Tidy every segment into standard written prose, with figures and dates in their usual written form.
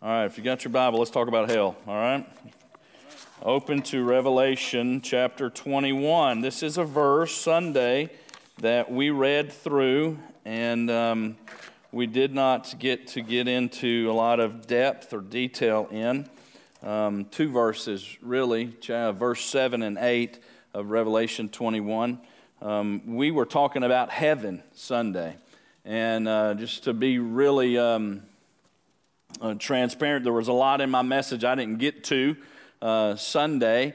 All right, if you got your Bible, let's talk about hell, all right? Open to Revelation chapter 21. This is a verse, Sunday, that we read through, and we did not get into a lot of depth or detail in. Two verses, really, verse 7 and 8 of Revelation 21. We were talking about heaven Sunday, and just to be really transparent, there was a lot in my message I didn't get to Sunday,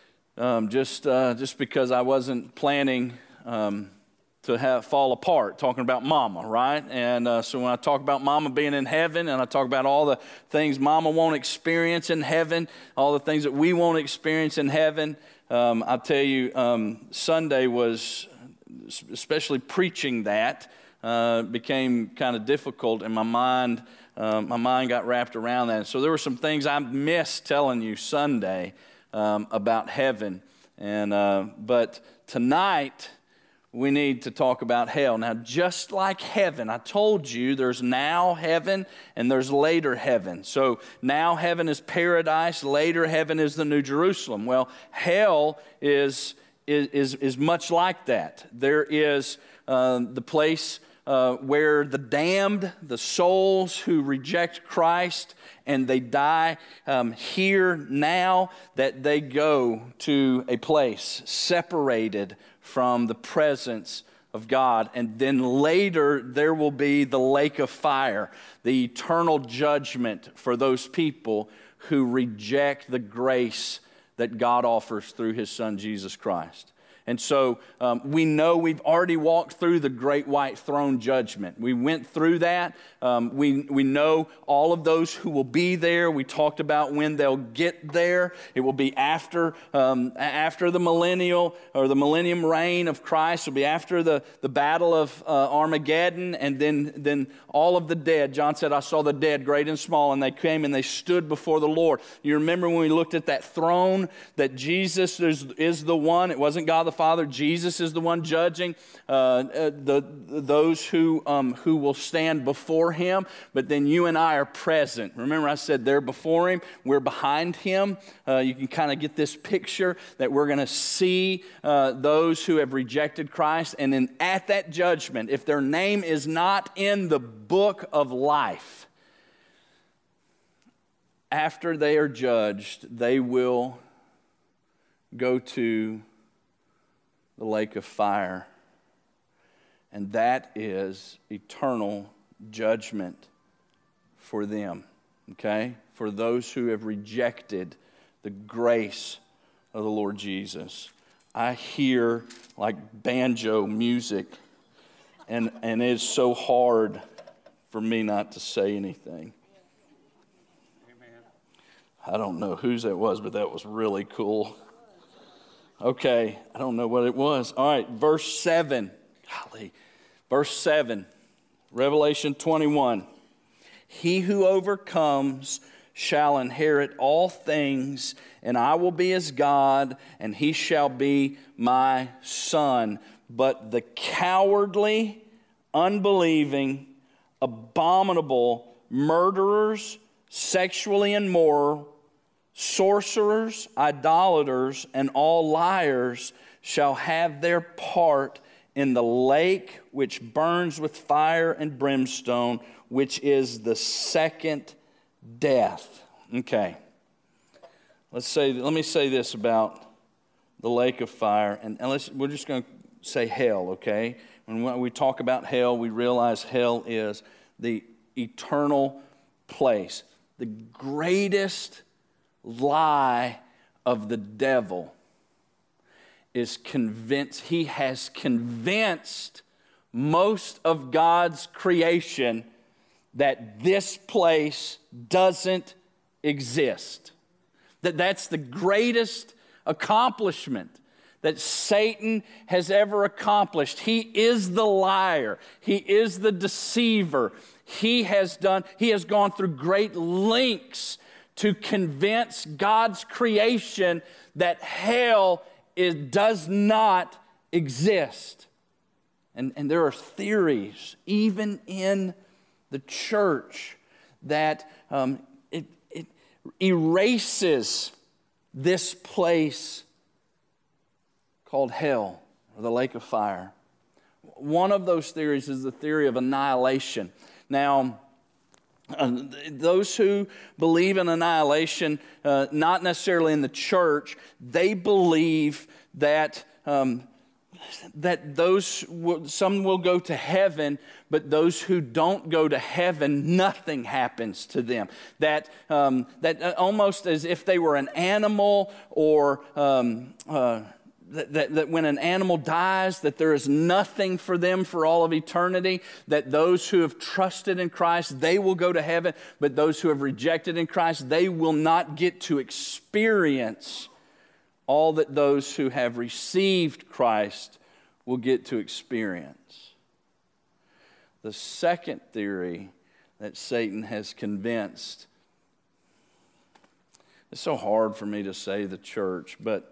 just because I wasn't planning to fall apart, talking about Mama, right? And so when I talk about Mama being in heaven, and I talk about all the things Mama won't experience in heaven, all the things that we won't experience in heaven, I'll tell you, Sunday was, especially preaching that, became kind of difficult in my mind. My mind got wrapped around that. So there were some things I missed telling you Sunday about heaven. But tonight, we need to talk about hell. Now, just like heaven, I told you there's now heaven and there's later heaven. So now heaven is paradise, later heaven is the New Jerusalem. Well, hell is much like that. There is the place where the damned, the souls who reject Christ and they die here now, that they go to a place separated from the presence of God. And then later there will be the lake of fire, the eternal judgment for those people who reject the grace that God offers through His Son Jesus Christ. And so we know we've already walked through the great white throne judgment. We went through that. We know all of those who will be there. We talked about when they'll get there. It will be after the millennial or the millennium reign of Christ. It will be after the battle of Armageddon, and then all of the dead. John said, "I saw the dead, great and small, and they came and they stood before the Lord." You remember when we looked at that throne, that Jesus is the one. It wasn't God the Father. Jesus is the one judging those who will stand before Him. But then you and I are present. Remember I said they're before Him, we're behind Him. You can kind of get this picture that we're going to see those who have rejected Christ. And then at that judgment, if their name is not in the book of life, after they are judged, they will go to the lake of fire. And that is eternal judgment for them, okay? For those who have rejected the grace of the Lord Jesus. I hear like banjo music, and it's so hard for me not to say anything. I don't know whose that was, but that was really cool. Okay, I don't know what it was. All right, verse 7. Golly. Verse 7, Revelation 21. He who overcomes shall inherit all things, and I will be his God, and he shall be my son. But the cowardly, unbelieving, abominable, murderers, sexually immoral, sorcerers, idolaters, and all liars shall have their part in the lake which burns with fire and brimstone, which is the second death. Okay. Let me say this about the lake of fire, and we're just going to say hell, okay? When we talk about hell, we realize hell is the eternal place. The greatest lie of the devil is he has convinced most of God's creation that this place doesn't exist. That's the greatest accomplishment that Satan has ever accomplished. He is the liar. He is the deceiver. He has gone through great lengths to convince God's creation that hell does not exist. And there are theories, even in the church, that it erases this place called hell or the lake of fire. One of those theories is the theory of annihilation. Now, those who believe in annihilation, not necessarily in the church, they believe that some will go to heaven, but those who don't go to heaven, nothing happens to them. That almost as if they were an animal, or that when an animal dies, that there is nothing for them for all of eternity, that those who have trusted in Christ, they will go to heaven, but those who have rejected in Christ, they will not get to experience all that those who have received Christ will get to experience. The second theory that Satan has convinced, it's so hard for me to say the church, but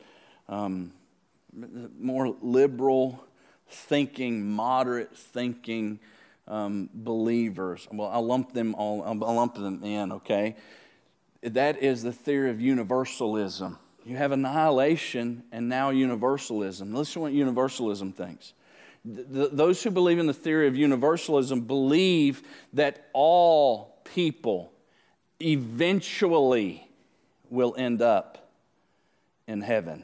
more liberal thinking, moderate thinking believers. Well, I'll lump them in, okay? That is the theory of universalism. You have annihilation and now universalism. Listen to what universalism thinks. Those who believe in the theory of universalism believe that all people eventually will end up in heaven.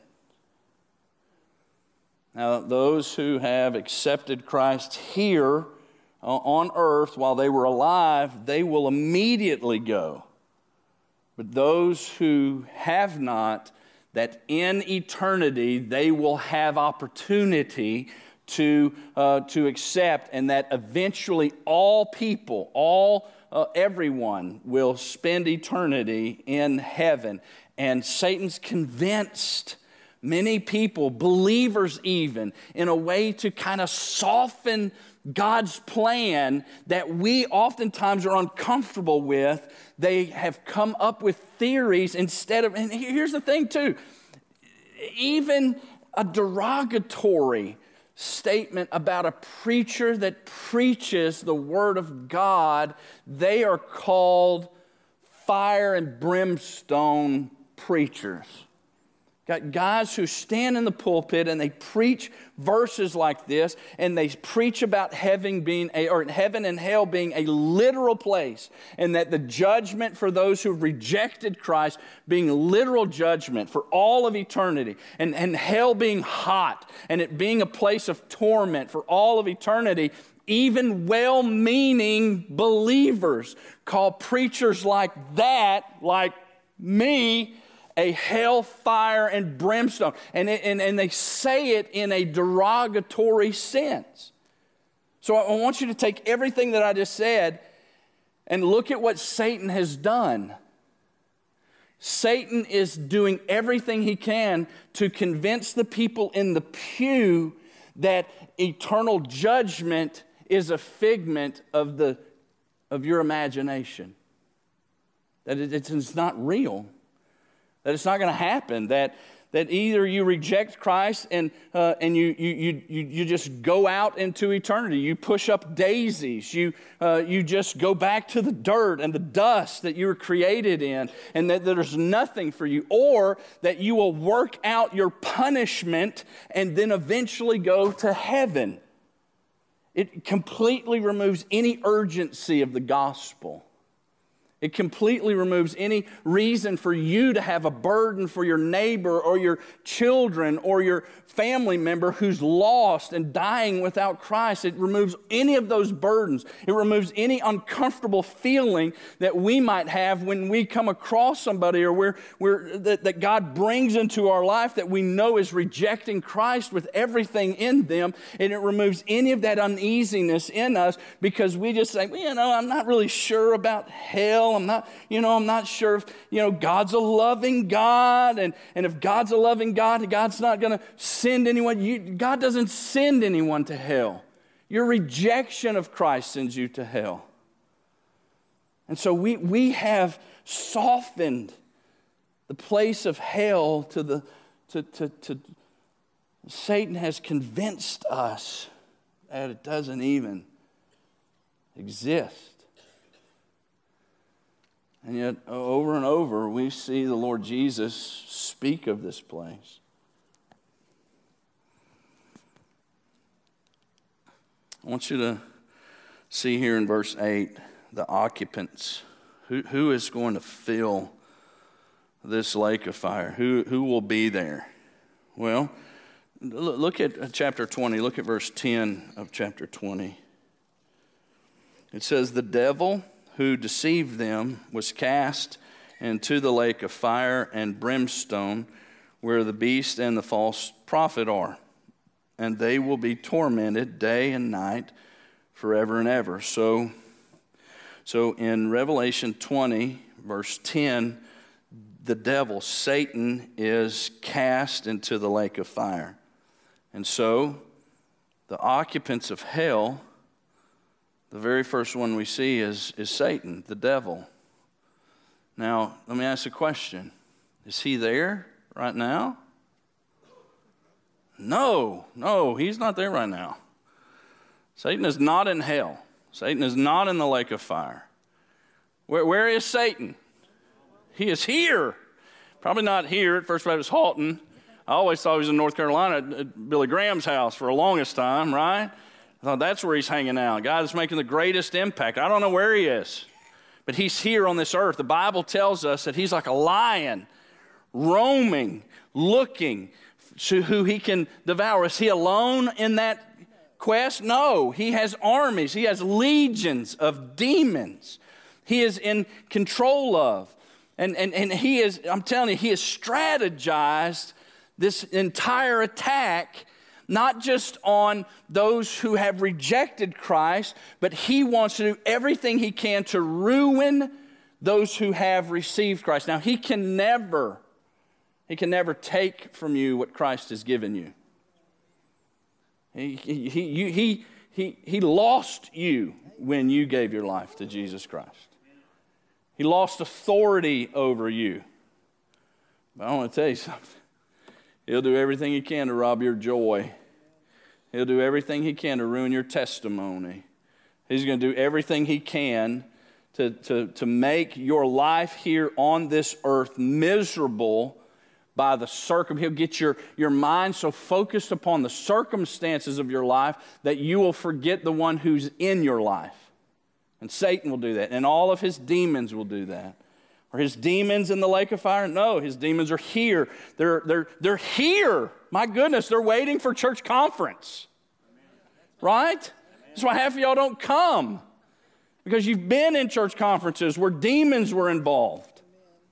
Now, those who have accepted Christ here on earth while they were alive, they will immediately go. But those who have not, that in eternity they will have opportunity to accept, and that eventually all people, everyone will spend eternity in heaven. And Satan's convinced many people, believers even, in a way to kind of soften God's plan that we oftentimes are uncomfortable with. They have come up with theories instead of, and here's the thing too, even a derogatory statement about a preacher that preaches the Word of God, they are called fire and brimstone preachers. Got guys who stand in the pulpit and they preach verses like this, and they preach about heaven and hell being a literal place, and that the judgment for those who have rejected Christ being literal judgment for all of eternity, and hell being hot, and it being a place of torment for all of eternity. Even well-meaning believers call preachers like that, like me, a hell, fire, and brimstone. And they say it in a derogatory sense. So I want you to take everything that I just said and look at what Satan has done. Satan is doing everything he can to convince the people in the pew that eternal judgment is a figment of your imagination. That it's not real. That it's not going to happen. That either you reject Christ and you just go out into eternity. You push up daisies. You just go back to the dirt and the dust that you were created in, and that there's nothing for you. Or that you will work out your punishment and then eventually go to heaven. It completely removes any urgency of the gospel. It completely removes any reason for you to have a burden for your neighbor or your children or your family member who's lost and dying without Christ. It removes any of those burdens. It removes any uncomfortable feeling that we might have when we come across somebody or that God brings into our life that we know is rejecting Christ with everything in them. And it removes any of that uneasiness in us because we just say, well, I'm not really sure about hell. I'm not sure if, God's a loving God. And if God's a loving God, God's not going to send anyone. God doesn't send anyone to hell. Your rejection of Christ sends you to hell. And so we have softened the place of hell to Satan has convinced us that it doesn't even exist. And yet, over and over, we see the Lord Jesus speak of this place. I want you to see here in verse 8, the occupants. Who is going to fill this lake of fire? Who will be there? Well, look at chapter 20. Look at verse 10 of chapter 20. It says, the devil who deceived them was cast into the lake of fire and brimstone, where the beast and the false prophet are. And they will be tormented day and night forever and ever. So in Revelation 20, verse 10, the devil, Satan, is cast into the lake of fire. And so the occupants of hell, the very first one we see is Satan, the devil. Now, let me ask a question. Is he there right now? No, he's not there right now. Satan is not in hell. Satan is not in the lake of fire. Where is Satan? He is here. Probably not here at First Baptist Halton. I always thought he was in North Carolina at Billy Graham's house for the longest time, right? I thought that's where he's hanging out. A guy that's making the greatest impact. I don't know where he is, but he's here on this earth. The Bible tells us that he's like a lion, roaming, looking to who he can devour. Is he alone in that quest? No, he has armies. He has legions of demons he is in control of. And he is, I'm telling you, he has strategized this entire attack, not just on those who have rejected Christ, but he wants to do everything he can to ruin those who have received Christ. Now, he can never take from you what Christ has given you. He lost you when you gave your life to Jesus Christ. He lost authority over you. But I want to tell you something. He'll do everything he can to rob your joy. He'll do everything he can to ruin your testimony. He's going to do everything he can to make your life here on this earth miserable by the He'll get your mind so focused upon the circumstances of your life that you will forget the one who's in your life. And Satan will do that. And all of his demons will do that. Are his demons in the lake of fire? No, his demons are here. They're here. My goodness, they're waiting for church conference. Right? That's why half of y'all don't come. Because you've been in church conferences where demons were involved.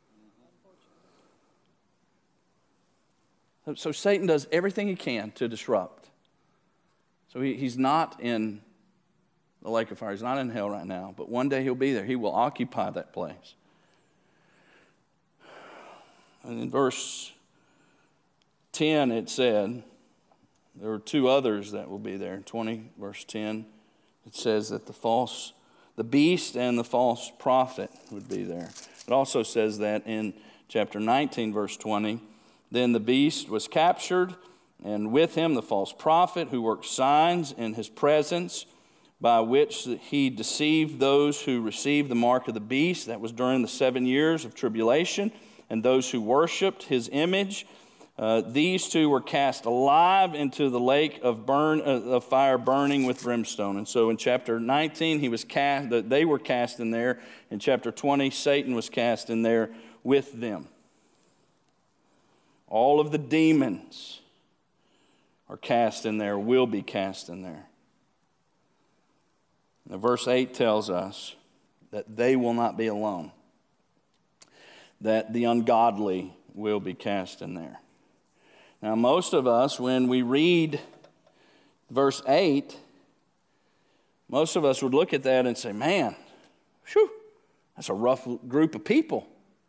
So Satan does everything he can to disrupt. So he's not in the lake of fire. He's not in hell right now. But one day he'll be there. He will occupy that place. And in verse 10 it said, there were two others that will be there. In 20 verse 10, it says that the beast and the false prophet would be there. It also says that in chapter 19 verse 20, then the beast was captured, and with him the false prophet who worked signs in his presence, by which he deceived those who received the mark of the beast. That was during the 7 years of tribulation, and those who worshiped his image. These two were cast alive into the lake of fire burning with brimstone. And so in chapter 19, they were cast in there. In chapter 20, Satan was cast in there with them. All of the demons are cast in there, will be cast in there. Now, verse 8 tells us that they will not be alone, that the ungodly will be cast in there. Now, most of us, when we read verse 8, most of us would look at that and say, man, whew, that's a rough group of people.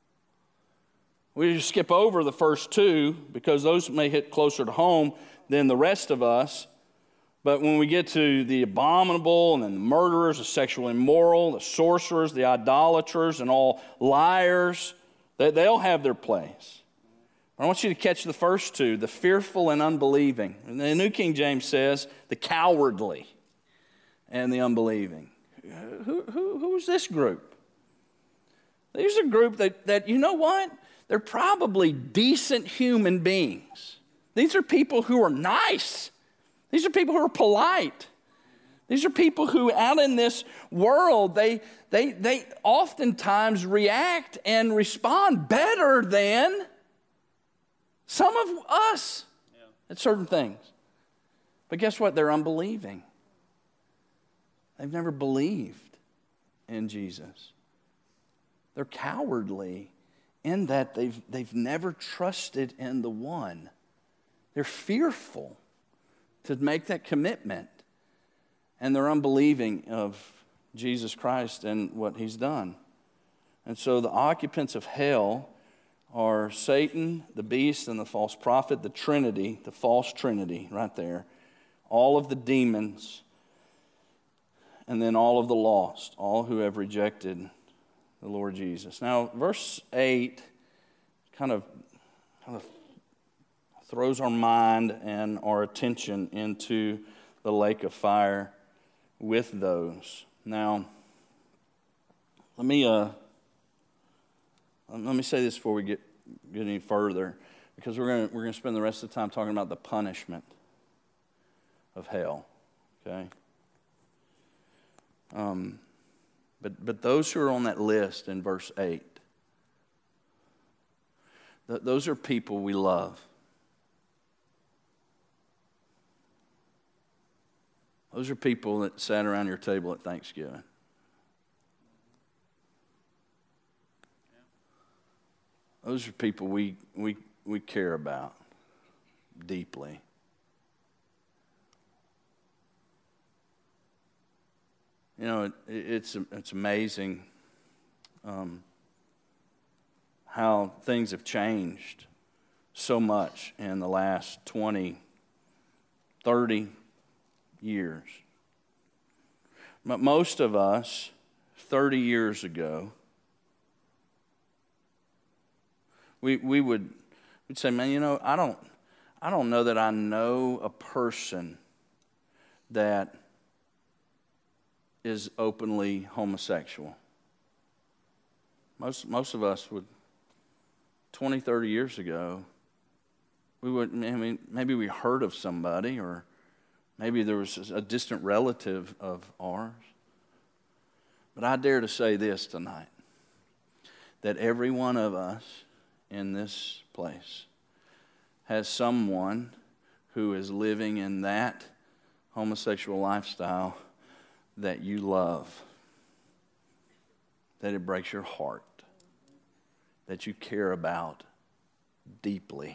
We just skip over the first two because those may hit closer to home than the rest of us. But when we get to the abominable and then the murderers, the sexually immoral, the sorcerers, the idolaters, and all liars, they'll have their place. I want you to catch the first two, the fearful and unbelieving. And the New King James says the cowardly and the unbelieving. Who's this group? These are a group that, you know what? They're probably decent human beings. These are people who are nice. These are people who are polite. These are people who out in this world, they oftentimes react and respond better than some of us at certain things. But guess what? They're unbelieving. They've never believed in Jesus. They're cowardly in that they've never trusted in the one. They're fearful to make that commitment. And they're unbelieving of Jesus Christ and what he's done. And so the occupants of hell are Satan, the beast, and the false prophet, the Trinity, the false Trinity right there. All of the demons, and then all of the lost, all who have rejected the Lord Jesus. Now, verse 8 kind of throws our mind and our attention into the lake of fire with those. Now, let me say this before we get any further, because we're going to spend the rest of the time talking about the punishment of hell. Okay. But those who are on that list in verse 8, those are people we love. Those are people that sat around your table at Thanksgiving. Those are people we care about deeply. You know, it's amazing how things have changed so much in the last 20, 30 years. But most of us, 30 years ago, we'd say, man, you know, I don't know that I know a person that is openly homosexual. Most of us would, 20, 30 years ago, we would, I mean, maybe we heard of somebody, or maybe there was a distant relative of ours. But I dare to say this tonight, that every one of us in this place has someone who is living in that homosexual lifestyle that you love, that it breaks your heart, that you care about deeply.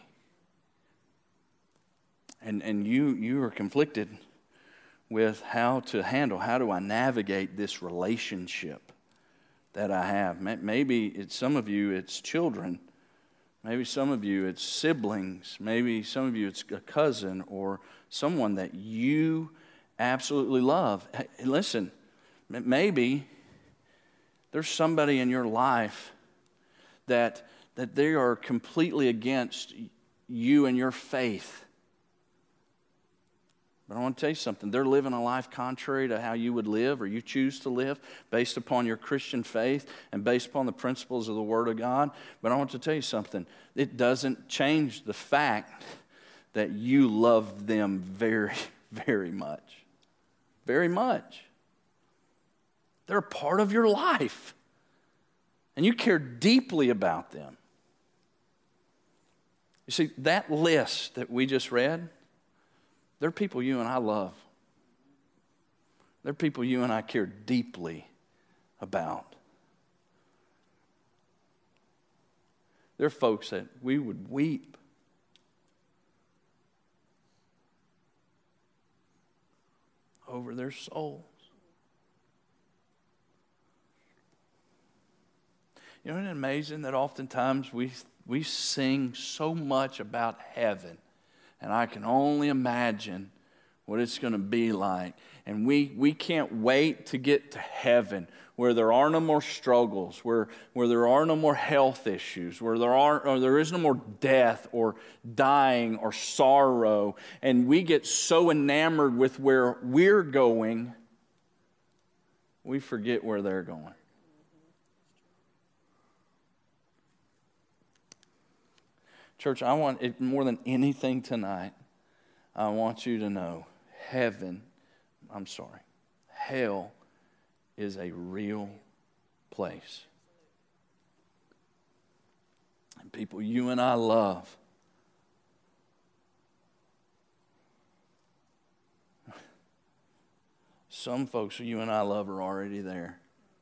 And you are conflicted with how to handle, how do I navigate this relationship that I have? Maybe it's some of you, it's children. Maybe some of you, it's siblings. Maybe some of you, it's a cousin or someone that you absolutely love. Hey, listen, maybe there's somebody in your life that they are completely against you and your faith. But I want to tell you something. They're living a life contrary to how you would live or you choose to live based upon your Christian faith and based upon the principles of the Word of God. But I want to tell you something. It doesn't change the fact that you love them very, very much. Very much. They're a part of your life. And you care deeply about them. You see, that list that we just read, they're people you and I love. They're people you and I care deeply about. They're folks that we would weep over their souls. You know, isn't it amazing that oftentimes we sing so much about heaven, and I can only imagine what it's going to be like. And we can't wait to get to heaven where there are no more struggles, where there are no more health issues, where there is no more death or dying or sorrow. And we get so enamored with where we're going, we forget where they're going. Church, I want it more than anything tonight. I want you to know hell is a real place. And people you and I love, some folks you and I love are already there.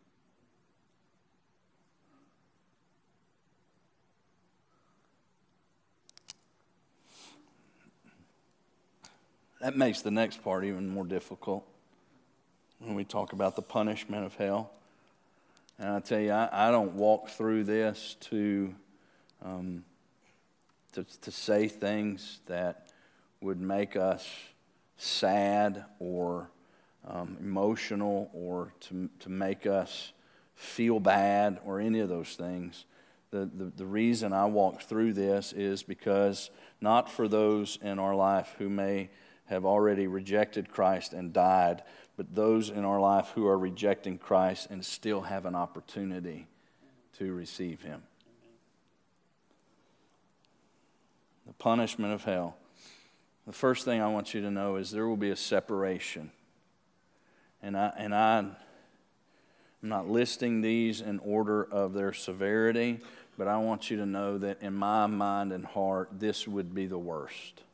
That makes the next part even more difficult when we talk about the punishment of hell. And I tell you, I don't walk through this to say things that would make us sad or emotional or to make us feel bad or any of those things. The reason I walk through this is because not for those in our life who may have already rejected Christ and died, but those in our life who are rejecting Christ and still have an opportunity to receive Him. The punishment of hell. The first thing I want you to know is there will be a separation. And I'm not listing these in order of their severity, but I want you to know that in my mind and heart, this would be the worst.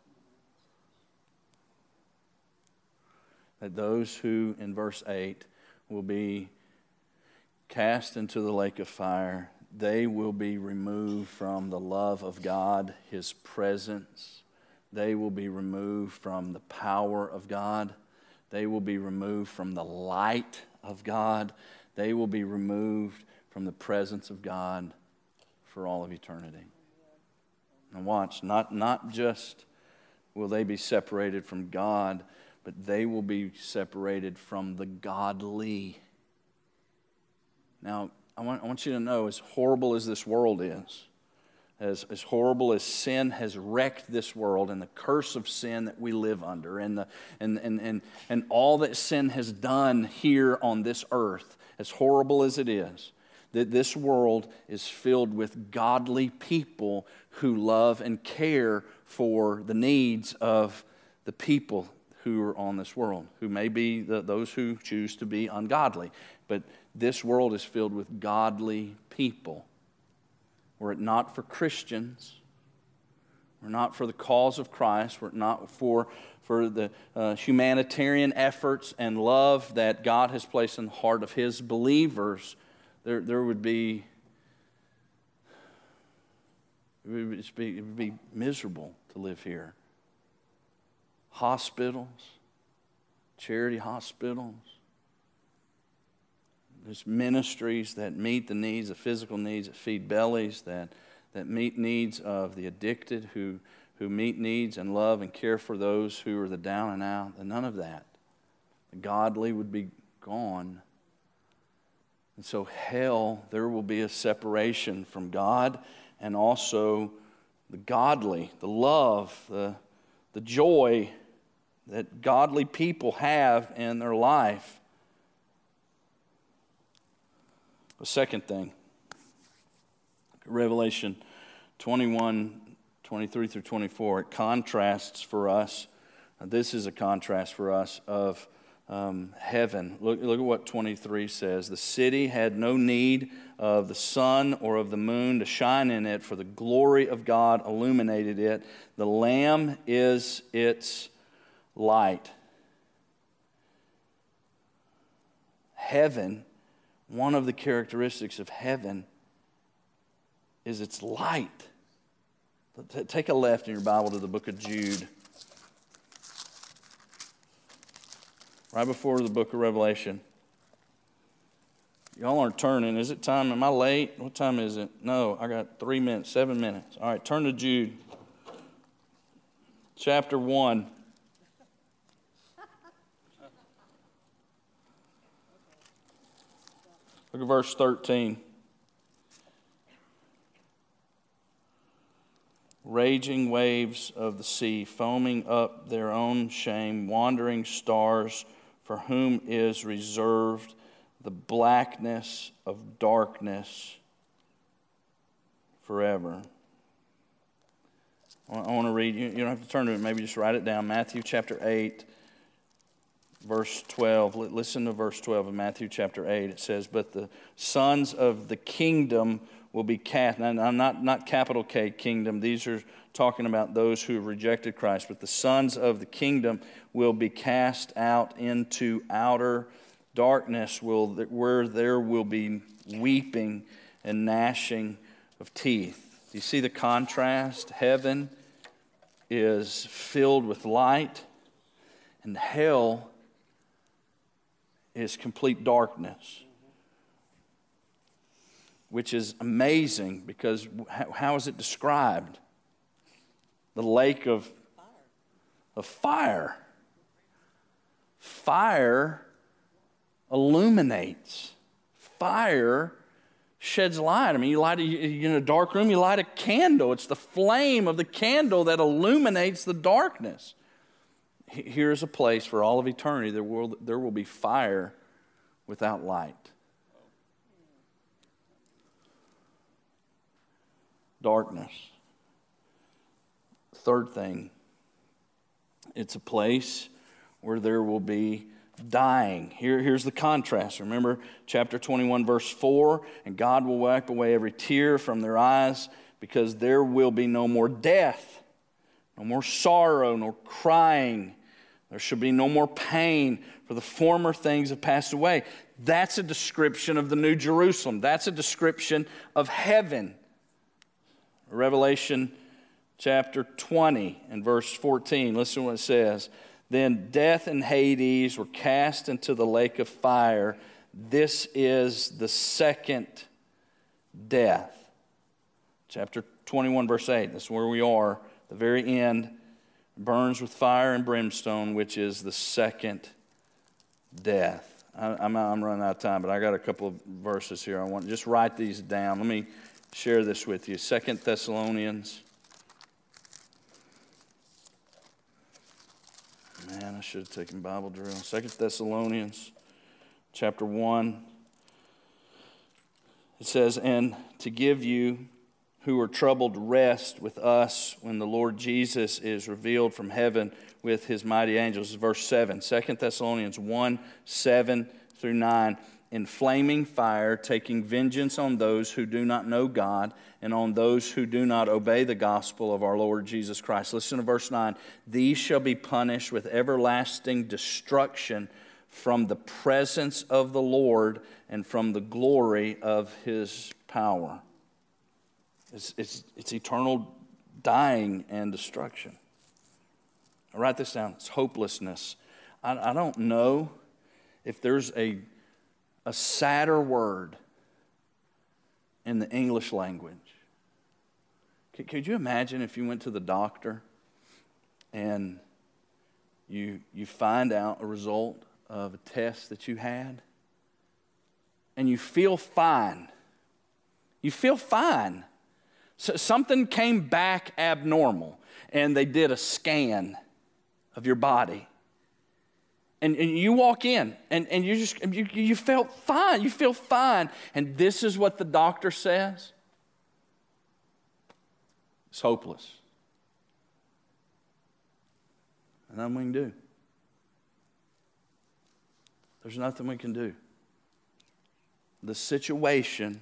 That those who, in verse 8, will be cast into the lake of fire, they will be removed from the love of God, His presence. They will be removed from the power of God. They will be removed from the light of God. They will be removed from the presence of God for all of eternity. Now watch, not just will they be separated from God, but they will be separated from the godly. Now, I want you to know, as horrible as this world is, as horrible as sin has wrecked this world and the curse of sin that we live under and all that sin has done here on this earth, as horrible as it is, that this world is filled with godly people who love and care for the needs of the people who are on this world, who may be those who choose to be ungodly. But this world is filled with godly people. Were it not for Christians, were it not for the cause of Christ, were it not for the humanitarian efforts and love that God has placed in the heart of His believers, there would be, it would be miserable to live here. Hospitals, charity hospitals. There's ministries that meet the needs, the physical needs, that feed bellies, that meet needs of the addicted, who meet needs and love and care for those who are the down and out. And none of that. The godly would be gone. And so hell, there will be a separation from God and also the godly, the love, the joy that godly people have in their life. The second thing, Revelation 21, 23 through 24, it contrasts for us, this is a contrast for us of heaven. Look at what 23 says. The city had no need of the sun or of the moon to shine in it, for the glory of God illuminated it. The Lamb is its light. Heaven, one of the characteristics of heaven is its light. Take a left in your Bible to the book of Jude. Right before the book of Revelation. Y'all aren't turning. Is it time? Am I late? What time is it? No, I got 3 minutes, 7 minutes. All right, turn to Jude. Chapter 1. Look at verse 13. Raging waves of the sea, foaming up their own shame, wandering stars, for whom is reserved the blackness of darkness forever. I want to read, you don't have to turn to it, maybe just write it down. Matthew chapter 8, verse 12. Listen to verse 12 of Matthew chapter 8. It says, "But the sons of the kingdom will be cast," and I'm not capital K, kingdom. These are talking about those who have rejected Christ. "But the sons of the kingdom will be cast out into outer darkness, where there will be weeping and gnashing of teeth." Do you see the contrast? Heaven is filled with light, and hell is complete darkness, which is amazing because how is it described? The lake of fire. Fire illuminates. Fire sheds light. I mean, you're in a dark room, you light a candle. It's the flame of the candle that illuminates the darkness. Here's a place for all of eternity. There will be fire without light. Darkness. Third thing, it's a place where there will be dying. Here's the contrast. Remember chapter 21, verse 4, "And God will wipe away every tear from their eyes, because there will be no more death, no more sorrow, nor crying. There shall be no more pain, for the former things have passed away." That's a description of the New Jerusalem. That's a description of heaven. Revelation chapter 20 and verse 14. Listen to what it says. "Then death and Hades were cast into the lake of fire. This is the second death." Chapter 21, verse 8. That's where we are. The very end. "Burns with fire and brimstone, which is the second death." I'm running out of time, but I got a couple of verses here. I want to just write these down. Let me share this with you. 2 Thessalonians. Man, I should have taken Bible drill. 2 Thessalonians chapter 1. It says, "And to give you who are troubled rest with us when the Lord Jesus is revealed from heaven with his mighty angels." Verse 7. 2 Thessalonians 1, 7 through 9. "In flaming fire, taking vengeance on those who do not know God and on those who do not obey the gospel of our Lord Jesus Christ." Listen to verse 9. "These shall be punished with everlasting destruction from the presence of the Lord and from the glory of his power." It's eternal dying and destruction. I write this down. It's hopelessness. I don't know if there's a sadder word in the English language. Could you imagine if you went to the doctor and you find out a result of a test that you had and you feel fine? You feel fine. So something came back abnormal and they did a scan of your body. And you walk in and you felt fine. You feel fine. And this is what the doctor says. It's hopeless. And nothing we can do. There's nothing we can do. The situation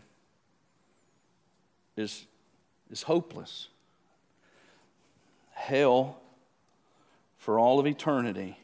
is hopeless. Hell for all of eternity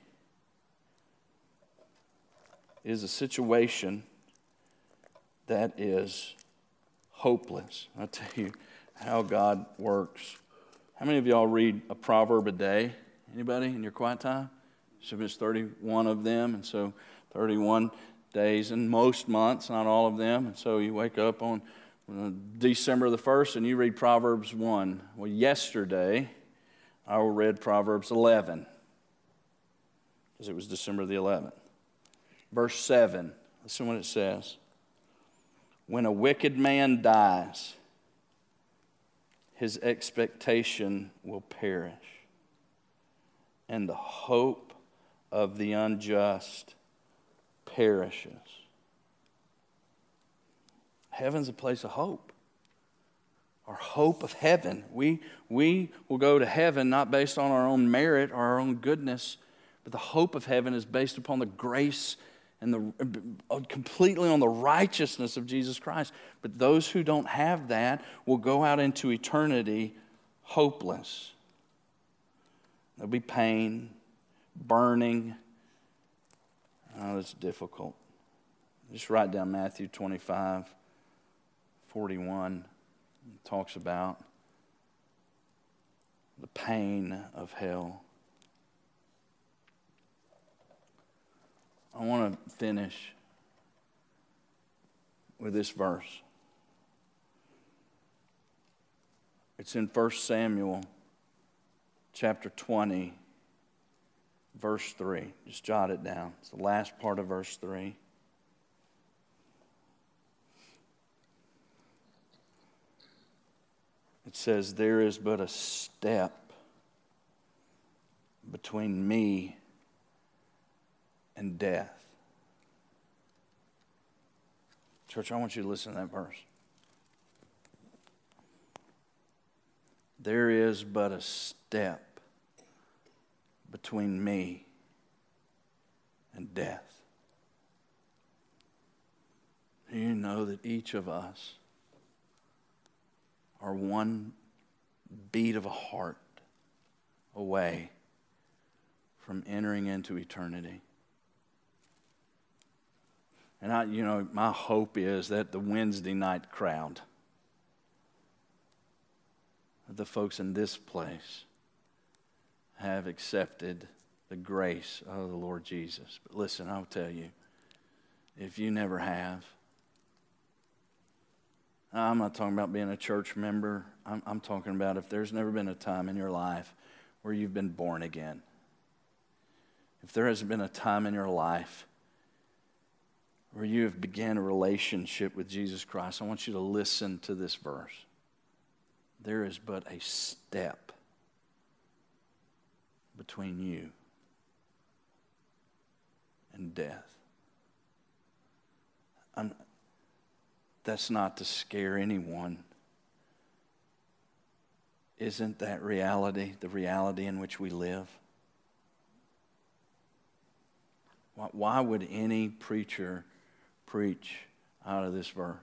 is a situation that is hopeless. I'll tell you how God works. How many of y'all read a proverb a day? Anybody in your quiet time? So there's 31 of them, and so 31 days in most months, not all of them. And so you wake up on December the 1st and you read Proverbs 1. Well, yesterday I read Proverbs 11 because it was December the 11th. Verse 7, listen to what it says. "When a wicked man dies, his expectation will perish, and the hope of the unjust perishes." Heaven's a place of hope. our hope of heaven. We will go to heaven not based on our own merit or our own goodness, but the hope of heaven is based upon the grace and completely on the righteousness of Jesus Christ. But those who don't have that will go out into eternity hopeless. There'll be pain, burning. Oh, it's difficult. Just write down Matthew 25:41. It talks about the pain of hell. I want to finish with this verse. It's in 1 Samuel chapter 20, verse 3. Just jot it down. It's the last part of verse 3. It says, "There is but a step between me and death." Church, I want you to listen to that verse. There is but a step between me and death. Do you know that each of us are one beat of a heart away from entering into eternity? And my hope is that the Wednesday night crowd, the folks in this place, have accepted the grace of the Lord Jesus. But listen, I'll tell you, if you never have, I'm not talking about being a church member. I'm talking about if there's never been a time in your life where you've been born again. If there hasn't been a time in your life where you have began a relationship with Jesus Christ, I want you to listen to this verse. There is but a step between you and death. That's not to scare anyone. Isn't that reality the reality in which we live? Why would any preacher preach out of this verse?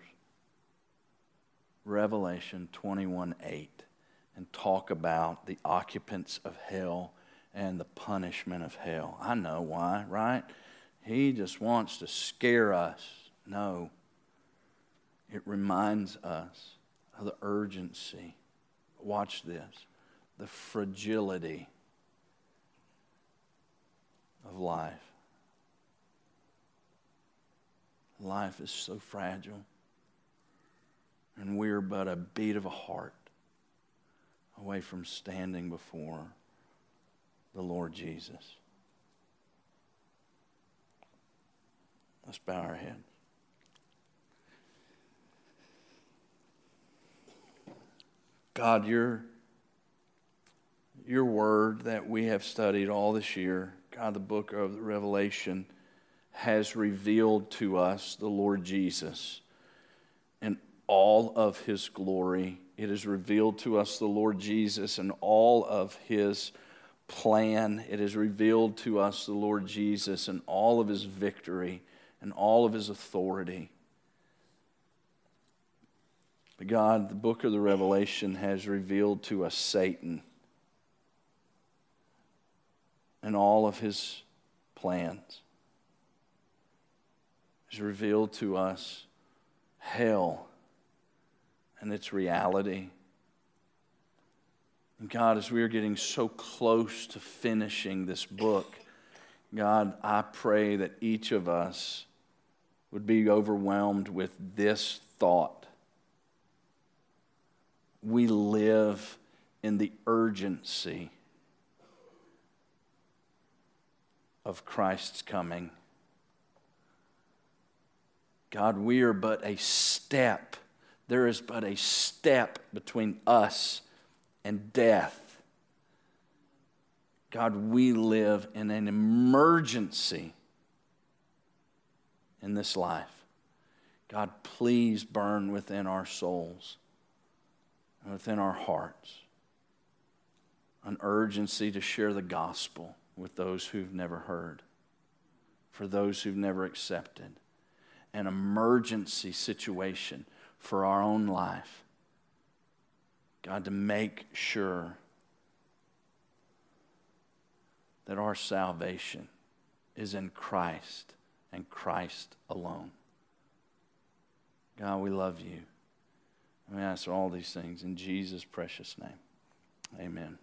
Revelation 21:8, and talk about the occupants of hell and the punishment of hell. I know why, right? He just wants to scare us. No. It reminds us of the urgency. Watch this. The fragility of life. Life is so fragile. And we're but a beat of a heart away from standing before the Lord Jesus. Let's bow our heads. God, your word that we have studied all this year, God, the book of the Revelation, has revealed to us the Lord Jesus and all of his glory. It has revealed to us the Lord Jesus and all of his plan. It has revealed to us the Lord Jesus and all of his victory and all of his authority. But God, the book of the Revelation has revealed to us Satan and all of his plans. It has revealed to us hell and its reality. And God, as we are getting so close to finishing this book, God, I pray that each of us would be overwhelmed with this thought. We live in the urgency of Christ's coming. God, we are but a step. There is but a step between us and death. God, we live in an emergency in this life. God, please burn within our souls and within our hearts an urgency to share the gospel with those who've never heard, for those who've never accepted, an emergency situation for our own life. God, to make sure that our salvation is in Christ and Christ alone. God, we love you. We ask all these things in Jesus' precious name. Amen.